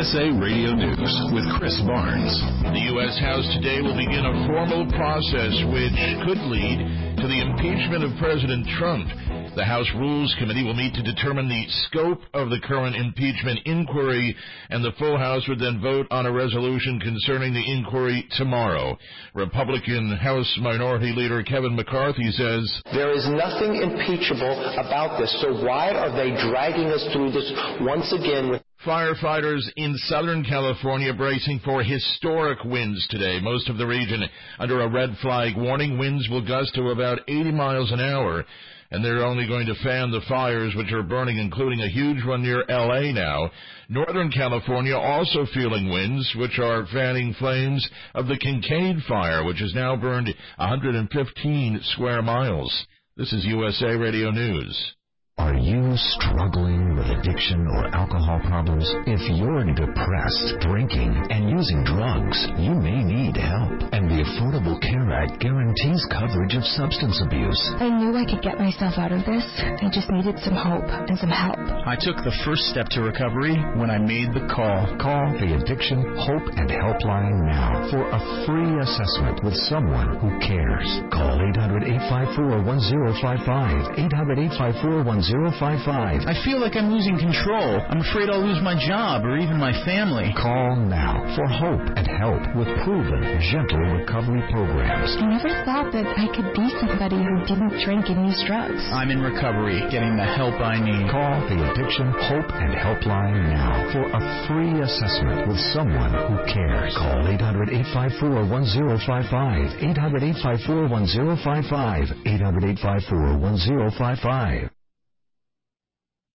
USA Radio News with Chris Barnes. The U.S. House today will begin a formal process which could lead to the impeachment of President Trump. The House Rules Committee will meet to determine the scope of the current impeachment inquiry, and the full House would then vote on a resolution concerning the inquiry tomorrow. Republican House Minority Leader Kevin McCarthy says, "There is nothing impeachable about this, so why are they dragging us through this once again?" Firefighters in Southern California bracing for historic winds today. Most of the region under a red flag warning. Winds will gust to about 80 miles an hour. And they're only going to fan the fires which are burning, including a huge one near L.A. now. Northern California also feeling winds, which are fanning flames of the Kincaid Fire, which has now burned 115 square miles. This is USA Radio News. Are you struggling with addiction or alcohol problems? If you're depressed, drinking, and using drugs, you may need help. And the Affordable Care Act guarantees coverage of substance abuse. I knew I could get myself out of this. I just needed some hope and some help. I took the first step to recovery when I made the call. Call the Addiction Hope and Helpline now for a free assessment with someone who cares. Call 800-854-1055. 800-854-1055. I feel like I'm losing control. I'm afraid I'll lose my job or even my family. Call now for hope and help with proven, gentle recovery programs. I never thought that I could be somebody who didn't drink and use drugs. I'm in recovery, getting the help I need. Call the Addiction Hope and Helpline now for a free assessment with someone who cares. Call 800-854-1055. 800-854-1055. 800-854-1055.